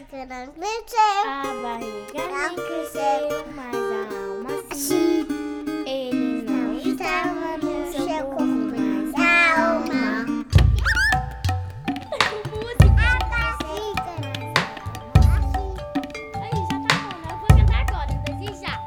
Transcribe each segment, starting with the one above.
barriga não cresceu. A barriga não cresceu, mas a alma sim. Ele não estava no seu corpo, mas a alma. Aí, já tá bom, né? Eu vou cantar agora, desde já.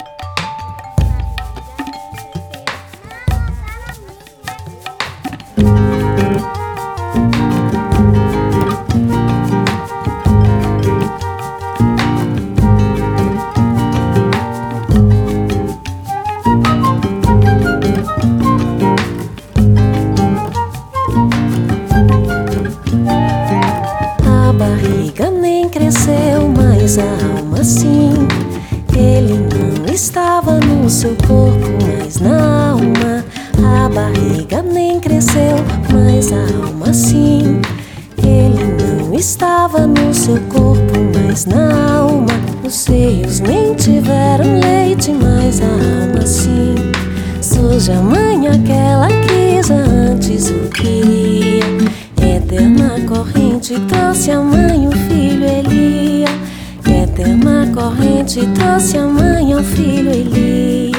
A barriga nem cresceu, mas a alma sim. Ele não estava no seu corpo, mas na alma. A barriga nem cresceu, mas a alma sim. Ele não estava no seu corpo, mas na alma. Os seios nem tiveram leite, mas a alma sim. Surge a mãe aquela que já antes o queria. Eterna corrente trouxe a mãe, o filho Elia. Eterna corrente trouxe a mãe, ao filho Elia.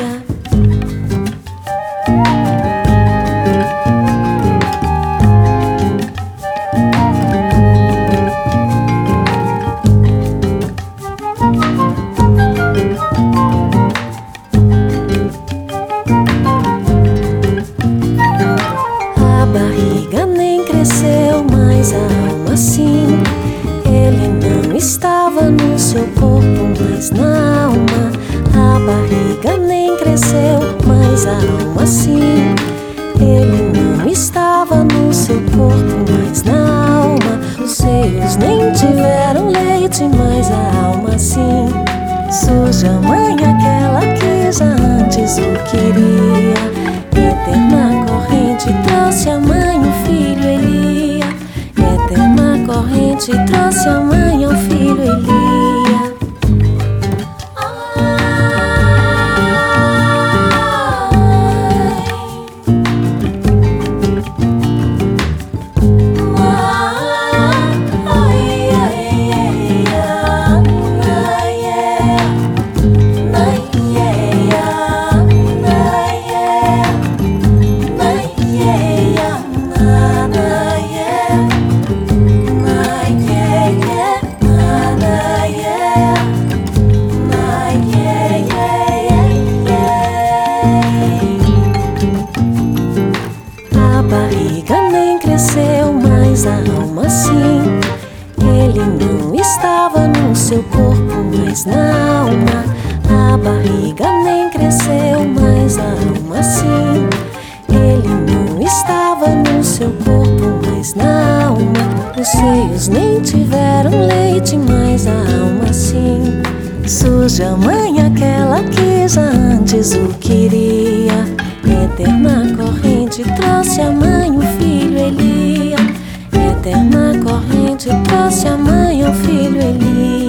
A barriga nem cresceu, mas a alma sim. Ele não estava no seu corpo, mas na alma. A barriga nem cresceu, mas a alma sim. Ele não estava no seu corpo, mas na alma. Os seios nem tiveram leite, mas a alma sim. Surge a mãe aquela que já antes o queria. Eterna corrente trouxe a mãe, o filho Elia. Eterna corrente trouxe a mãe, ao filho Elia. A barriga nem cresceu, mas a alma sim. Ele não estava no seu corpo, mas na alma. A barriga nem cresceu, mas a alma sim. Ele não estava no seu corpo, mas na alma. Os seios nem tiveram leite, mas a alma sim. Surge a mãe aquela que já antes o queria. Eterna corrente trouxe a mãe, o filho Elia. Eterna corrente trouxe a mãe, ao filho Elia.